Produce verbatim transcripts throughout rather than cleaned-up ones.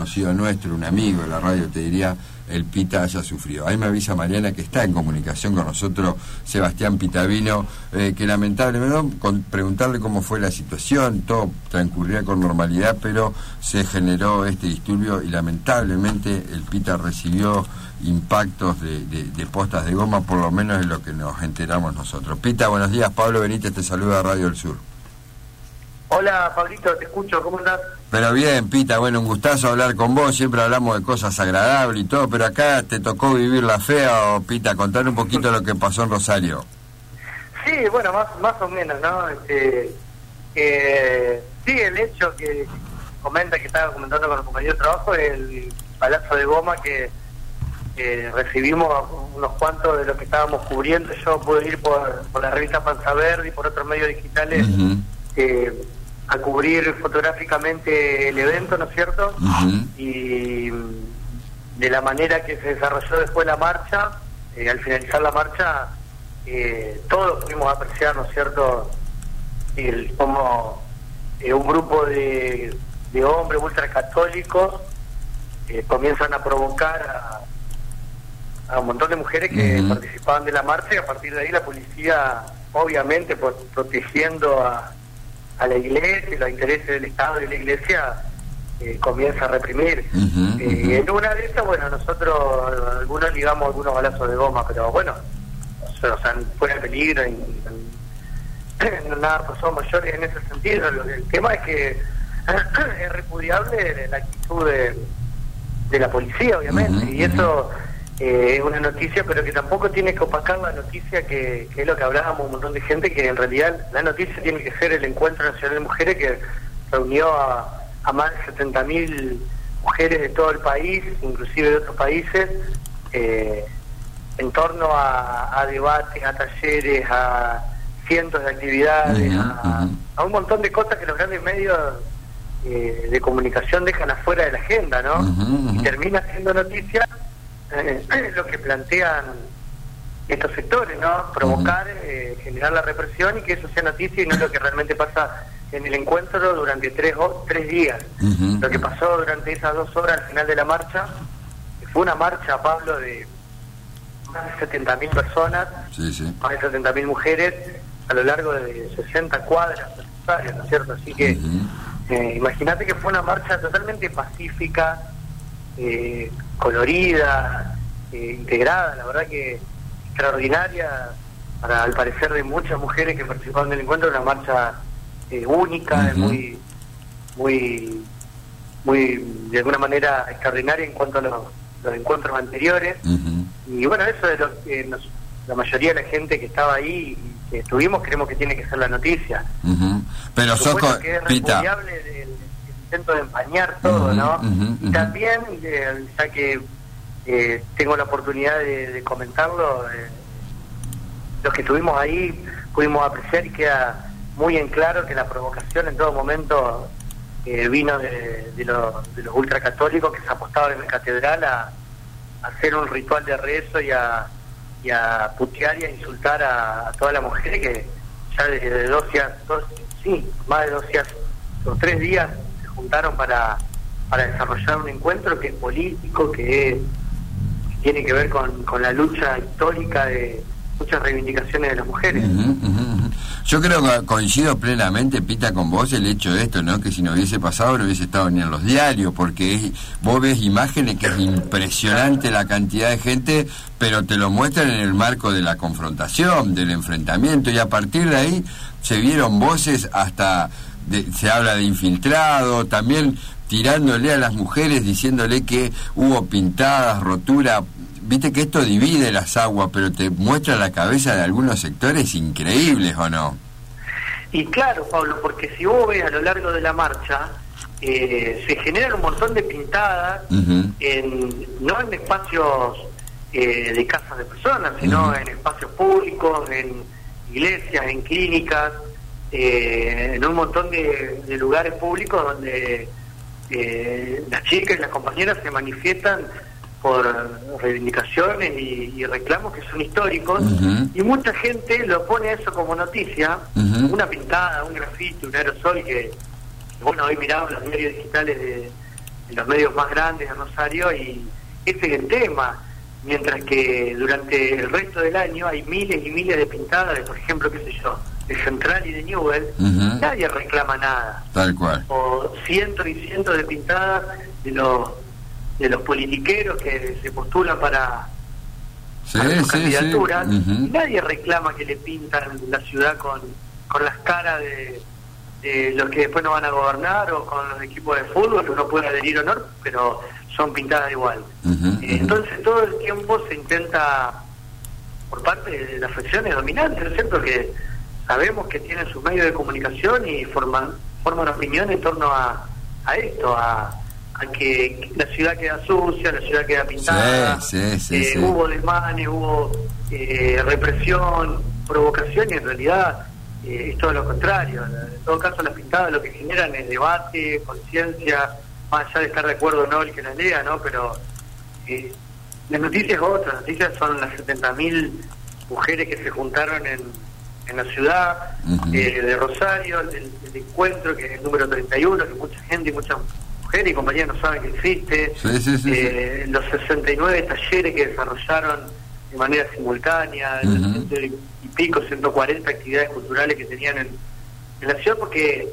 conocido nuestro, un amigo de la radio, te diría, el Pita haya sufrido. Ahí me avisa Mariana que está en comunicación con nosotros, Sebastián Pitavino, eh, que lamentablemente, con preguntarle cómo fue la situación, todo transcurría con normalidad, pero se generó este disturbio y lamentablemente el Pita recibió impactos de, de, de postas de goma, por lo menos es lo que nos enteramos nosotros. Pita, buenos días, Pablo Benítez te saluda a Radio del Sur. Hola, Pablito, te escucho, ¿cómo estás? Pero bien, Pita, bueno, un gustazo hablar con vos, siempre hablamos de cosas agradables y todo, pero acá te tocó vivir la fea, o Pita, contar un poquito lo que pasó en Rosario. Sí, bueno, más más o menos, ¿no? Este, eh, sí, el hecho que comenta, que estaba comentando con el compañero de trabajo, el balazo de goma que eh, recibimos unos cuantos de los que estábamos cubriendo. Yo pude ir por, por la revista Panza Verde y por otros medios digitales, uh-huh. eh, a cubrir fotográficamente el evento, ¿no es cierto? Uh-huh. Y de la manera que se desarrolló después la marcha, eh, al finalizar la marcha, eh, todos pudimos apreciar, ¿no es cierto?, el, como eh, un grupo de, de hombres ultracatólicos eh, comienzan a provocar a, a un montón de mujeres que uh-huh. participaban de la marcha, y a partir de ahí la policía, obviamente, por, protegiendo a a la iglesia y los intereses del Estado y la iglesia, eh, comienza a reprimir. Uh-huh, eh, uh-huh. En una de esas, bueno, nosotros algunos ligamos algunos balazos de goma, pero bueno, o sea, fuera de peligro y, y, nada pasó mayores en ese sentido. El tema es que es repudiable la actitud de, de la policía, obviamente, uh-huh, y eso eh, es una noticia, pero que tampoco tiene que opacar la noticia, que, que es lo que hablábamos un montón de gente, que en realidad la noticia tiene que ser el Encuentro Nacional de Mujeres, que reunió a, a más de setenta mil mujeres de todo el país, inclusive de otros países, eh, en torno a, a debates, a talleres, a cientos de actividades, uh-huh, a, uh-huh. a un montón de cosas que los grandes medios eh, de comunicación dejan afuera de la agenda, ¿no? Uh-huh, uh-huh. Y termina siendo noticia Eh, lo que plantean estos sectores, ¿no? Provocar, uh-huh. eh, generar la represión, y que eso sea noticia, y no lo que realmente pasa en el encuentro durante tres, tres días. Uh-huh. Lo que pasó durante esas dos horas al final de la marcha, fue una marcha, Pablo, de más de setenta mil personas, sí, sí. más de setenta mil mujeres, a lo largo de sesenta cuadras, ¿no es cierto? Así que uh-huh. eh, imagínate que fue una marcha totalmente pacífica, Eh, colorida, eh, integrada, la verdad que extraordinaria, para al parecer de muchas mujeres que participaron del encuentro, una marcha eh, única, uh-huh. muy, muy, muy, de alguna manera extraordinaria en cuanto a los, los encuentros anteriores, uh-huh. y bueno, eso de lo que nos, la mayoría de la gente que estaba ahí y que estuvimos, creemos que tiene que ser la noticia. Uh-huh. Pero Soco, que es repudiable del intento de empañar todo, uh-huh, ¿no? Uh-huh, y también, eh, ya que eh, tengo la oportunidad de, de comentarlo, eh, los que estuvimos ahí pudimos apreciar, y queda muy en claro que la provocación en todo momento eh, vino de, de, lo, de los ultracatólicos que se apostaban en la catedral a, a hacer un ritual de rezo y a, y a putear y a insultar a, a todas las mujeres que ya desde dos días, dos, sí, más de dos días o tres días juntaron para para desarrollar un encuentro que es político, que, es, que tiene que ver con, con la lucha histórica de muchas reivindicaciones de las mujeres. Uh-huh, uh-huh. Yo creo que coincido plenamente, Pita, con vos el hecho de esto, ¿no? Que si no hubiese pasado no hubiese estado ni en los diarios, porque es, vos ves imágenes que es impresionante la cantidad de gente, pero te lo muestran en el marco de la confrontación, del enfrentamiento, y a partir de ahí se vieron voces hasta... De, se habla de infiltrado, también tirándole a las mujeres, diciéndole que hubo pintadas, rotura. Viste que esto divide las aguas, pero te muestra la cabeza de algunos sectores increíbles, ¿o no? Y claro, Pablo, porque si vos ves a lo largo de la marcha, eh, se generan un montón de pintadas, uh-huh. en, no en espacios eh, de casas de personas, sino uh-huh. en espacios públicos, en iglesias, en clínicas, Eh, en un montón de, de lugares públicos donde eh, las chicas y las compañeras se manifiestan por reivindicaciones y, y reclamos que son históricos, uh-huh. y mucha gente lo pone eso como noticia, uh-huh. una pintada, un grafiti, un aerosol que, que bueno, hoy miramos los diarios digitales de, en los medios más grandes de Rosario, y ese es el tema. Mientras que durante el resto del año hay miles y miles de pintadas de, por ejemplo, qué sé yo, de Central y de Newell, uh-huh. nadie reclama nada. Tal cual. O cientos y cientos de pintadas de los de los politiqueros que se postulan para, sí, para sus sí, candidaturas, sí. Uh-huh. y nadie reclama que le pintan la ciudad con, con las caras de, de los que después no van a gobernar, o con los equipos de fútbol, que uno puede adherir o no, pero son pintadas igual. Uh-huh, uh-huh. Entonces todo el tiempo se intenta, por parte de las facciones dominantes, ¿no es cierto?, que sabemos que tienen sus medios de comunicación y forman forman opinión en torno a, a esto, a, a que la ciudad queda sucia, la ciudad queda pintada, sí, sí, sí, eh, sí. hubo desmanes, hubo eh, represión, provocación, y en realidad eh, es todo lo contrario. En todo caso, las pintadas lo que generan es debate, conciencia, más allá de estar de acuerdo o no el que las lea, ¿no? Pero eh, las noticias otras, las noticias son las setenta mil mujeres que se juntaron en, en la ciudad, uh-huh. eh, de Rosario, el, el encuentro que es el número treinta y uno, que mucha gente y muchas mujeres y compañeras no saben que existe, sí, sí, sí, eh, sí. Los sesenta y nueve talleres que desarrollaron de manera simultánea, uh-huh. el ciento y pico, ciento cuarenta actividades culturales que tenían en, en la ciudad, porque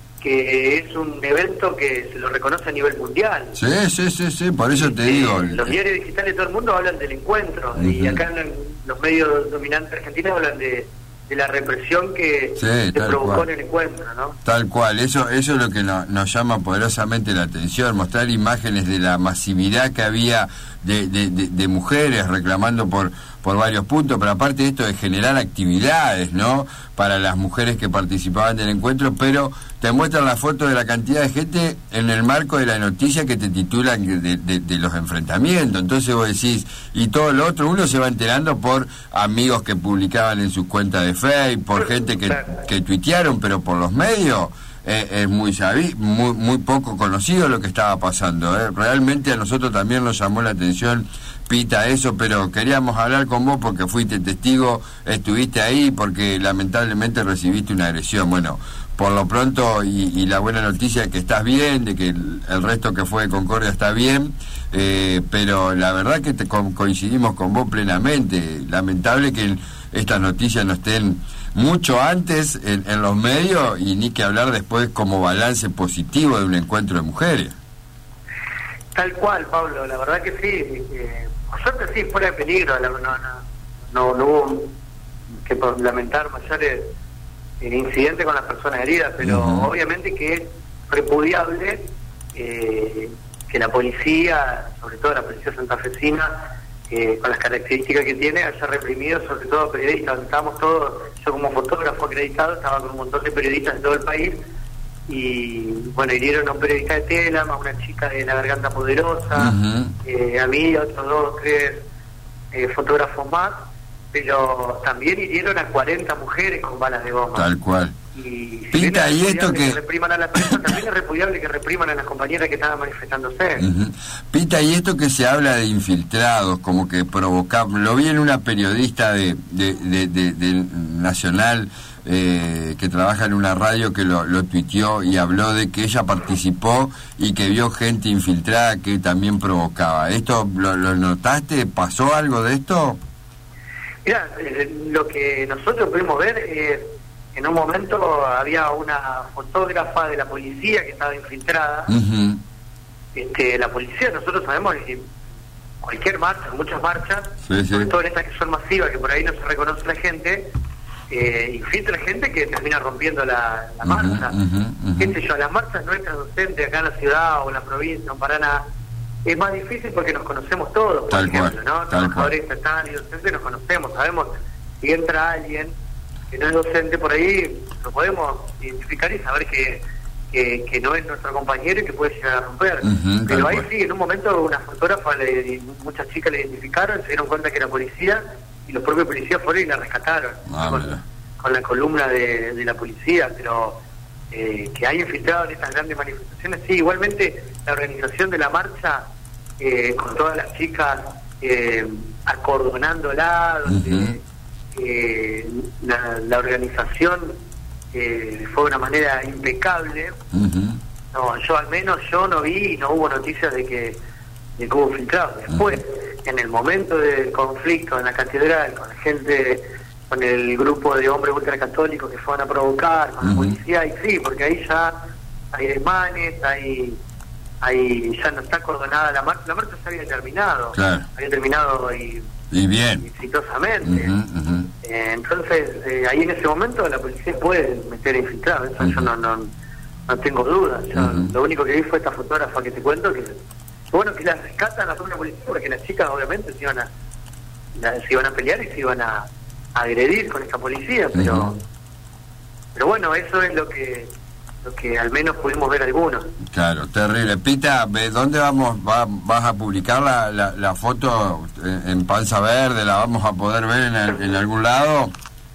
que es un evento que se lo reconoce a nivel mundial. Sí, sí, sí, sí, por eso te eh, digo. Los diarios digitales de todo el mundo hablan del encuentro, uh-huh. y acá en los medios dominantes argentinos hablan de, de la represión que sí, se provocó cual. en el encuentro, ¿no? Tal cual, eso eso es lo que no, nos llama poderosamente la atención, mostrar imágenes de la masividad que había de, de, de, de mujeres reclamando por por varios puntos, pero aparte de esto de generar actividades, ¿no?, para las mujeres que participaban del encuentro, pero te muestran la foto de la cantidad de gente en el marco de la noticia que te titulan de, de, de los enfrentamientos. Entonces vos decís, y todo lo otro, uno se va enterando por amigos que publicaban en sus cuentas de Facebook, por gente que, que tuitearon, pero por los medios eh, es muy, sabi, muy muy poco conocido lo que estaba pasando. ¿eh? Realmente a nosotros también nos llamó la atención, Pita, eso, pero queríamos hablar con vos porque fuiste testigo, estuviste ahí, porque lamentablemente recibiste una agresión. Bueno, por lo pronto, y, y la buena noticia es que estás bien, de que el, el resto que fue de Concordia está bien, eh, pero la verdad que te co- coincidimos con vos plenamente. Lamentable que estas noticias no estén mucho antes en, en los medios, y ni que hablar después como balance positivo de un encuentro de mujeres. Tal cual, Pablo, la verdad que sí, eh, por suerte sí, fuera de peligro, no, no, no, no hubo que lamentar mayores eh, incidentes con las personas heridas, pero uh-huh. obviamente que es repudiable eh, que la policía, sobre todo la policía santafesina, eh, con las características que tiene, haya reprimido sobre todo periodistas. Estábamos todos, yo como fotógrafo acreditado, estaba con un montón de periodistas de todo el país, y bueno, hirieron a un periodista de Telam, a una chica de La Garganta Poderosa, uh-huh. eh, a mí, a otros dos, tres eh, fotógrafos más, pero también hirieron a cuarenta mujeres con balas de goma. Tal cual. Y si Pita, y esto que... que repriman a la prensa, también es repudiable que repriman a las compañeras que estaban manifestándose. Uh-huh. Pita, y esto que se habla de infiltrados, como que provocar, lo vi en una periodista de, de, de, de, de Nacional, eh, que trabaja en una radio, que lo, lo tuiteó y habló de que ella participó y que vio gente infiltrada que también provocaba. ¿Esto lo, lo notaste? ¿Pasó algo de esto? Mira, eh, lo que nosotros pudimos ver es, en un momento había una fotógrafa de la policía que estaba infiltrada. Uh-huh. Este, la policía, nosotros sabemos que cualquier marcha, muchas marchas, sí, sí. sobre todo en estas que son masivas, que por ahí no se reconoce la gente, eh, infiltra gente que termina rompiendo la, la marcha. Uh-huh, uh-huh, uh-huh. ¿Qué sé yo? Las marchas nuestras docentes acá en la ciudad o en la provincia, en Paraná, es más difícil porque nos conocemos todos, por tal ejemplo, cual, ¿no? Trabajadores estatales y docentes nos conocemos, sabemos si entra alguien que no es docente por ahí, lo podemos identificar y saber que, que, que no es nuestro compañero y que puede llegar a romper. Uh-huh, pero ahí cual. Sí, en un momento una fotógrafa, le, muchas chicas le identificaron, se dieron cuenta que era policía y los propios policías fueron y la rescataron, ah, con, con la columna de, de la policía, pero eh, que hay infiltrado en estas grandes manifestaciones, sí. Igualmente la organización de la marcha, eh, con todas las chicas eh, acordonándola, donde uh-huh. eh, la, la organización eh, fue de una manera impecable. Uh-huh. no, yo al menos yo no vi y no hubo noticias de que, de que hubo infiltrados. Después, uh-huh. en el momento del conflicto en la catedral, con la gente, con el grupo de hombres ultracatólicos que fueron a provocar, con uh-huh. la policía, y sí, porque ahí ya hay desmanes, hay, hay ya no está acordonada la marcha, la marcha se había terminado, claro. había terminado y, y bien, exitosamente. Uh-huh, uh-huh. Eh, entonces, eh, ahí en ese momento la policía puede meter infiltrados, eso uh-huh. yo no, no, no tengo dudas. Yo, uh-huh. Lo único que vi fue esta fotógrafa que te cuento, que bueno, que la rescatan a la policía, porque las chicas obviamente se iban a, la, se iban a pelear y se iban a, a agredir con esta policía, pero uh-huh. pero bueno, eso es lo que lo que al menos pudimos ver algunos. Claro, terrible. Pita, ¿dónde vamos? Va, ¿Vas a publicar la, la, la foto en Panza Verde? ¿La vamos a poder ver en, el, en algún lado?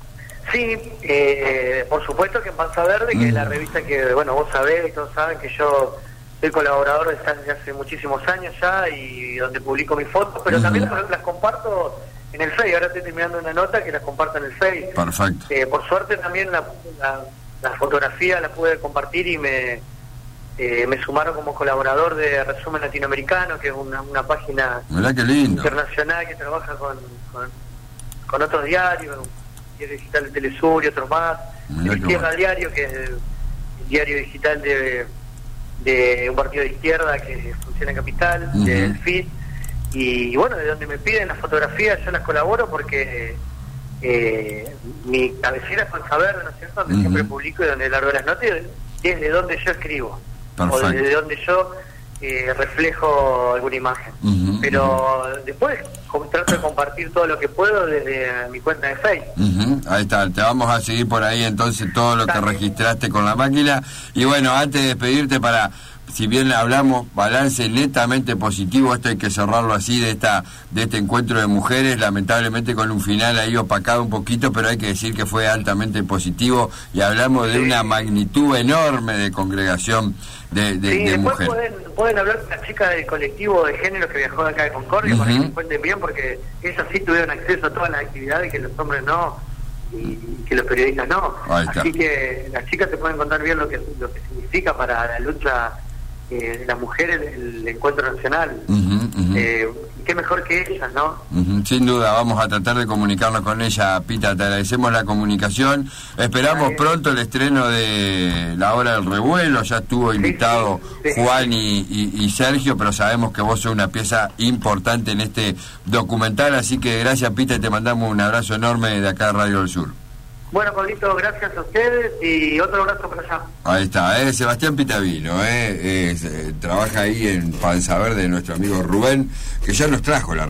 Sí, eh, por supuesto que en Panza Verde, que mm. es la revista que, bueno, vos sabés y todos saben que yo soy colaborador desde hace muchísimos años ya y donde publico mis fotos, pero mm. también las comparto en el Face. Ahora estoy terminando una nota que las comparto en el Face. Perfecto. Eh, por suerte también la, la, la fotografía la pude compartir y me eh, me sumaron como colaborador de Resumen Latinoamericano, que es una, una página Mirá qué lindo. internacional que trabaja con, con, con otros diarios, el digital de Telesur y otros más. Mirá el Izquierda bueno. Diario, que es el, el diario digital de, de un partido de izquierda que funciona en Capital, uh-huh. del F I T. Y bueno, de donde me piden las fotografías yo las colaboro porque eh, mi cabecera es Panza Verde, ¿no es cierto? Donde uh-huh. siempre publico y donde largo las notas, desde donde yo escribo. Perfecto. O desde donde yo eh, reflejo alguna imagen. Uh-huh. Pero uh-huh. después trato de compartir todo lo que puedo desde mi cuenta de Facebook. Uh-huh. Ahí está, te vamos a seguir por ahí entonces todo lo que registraste con la máquina. Y bueno, antes de despedirte, para... si bien hablamos balance netamente positivo, esto hay que cerrarlo así, de esta de este encuentro de mujeres, lamentablemente con un final ahí opacado un poquito, pero hay que decir que fue altamente positivo y hablamos de una magnitud enorme de congregación de, de, sí, de después mujeres. Pueden, pueden hablar con las chicas del colectivo de género que viajó de acá de Concordia, uh-huh. para que se cuenten bien, porque ellas sí tuvieron acceso a todas las actividades que los hombres no, y que los periodistas no. Así que las chicas te pueden contar bien lo que, lo que significa para la lucha Eh, de las mujeres del encuentro nacional. Uh-huh, uh-huh. Eh, qué mejor que ellas, ¿no? Uh-huh. Sin duda, vamos a tratar de comunicarnos con ella, Pita, te agradecemos la comunicación, esperamos pronto el estreno de La Hora del Revuelo, ya estuvo invitado sí, sí, sí. Juan y, y, y Sergio, pero sabemos que vos sos una pieza importante en este documental, así que gracias, Pita, y te mandamos un abrazo enorme de acá de Radio del Sur. Bueno, Pablito, gracias a ustedes y otro abrazo para allá. Ahí está, eh, Sebastián Pitavino, eh, eh, eh, trabaja ahí en Panza Verde, nuestro amigo Rubén, que ya nos trajo la